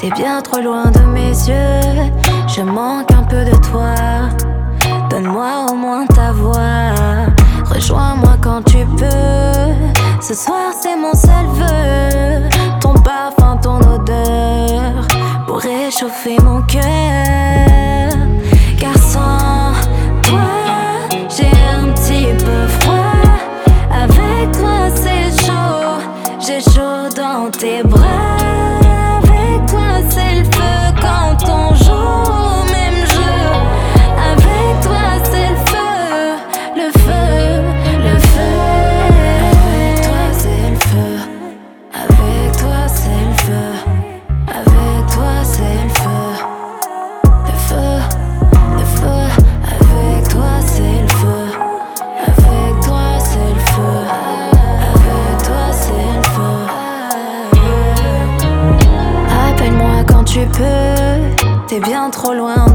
T'es bien trop loin de mes yeux, je manque un peu de toi. Donne-moi au moins ta voix, rejoins-moi quand tu peux. Ce soir c'est mon seul vœu, ton parfum, ton odeur, pour réchauffer mon cœur. Car sans toi, j'ai un petit peu froid. Avec toi c'est chaud, j'ai chaud dans tes bras. Avec toi c'est le feu quand on joue au même jeu. Avec toi c'est le feu, le feu, le feu. Avec toi c'est le feu, avec toi c'est le feu, avec toi c'est le feu, le feu, le feu. Avec toi c'est le feu, avec toi c'est le feu, avec toi c'est le feu. Appelle-moi quand tu peux, t'es bien trop loin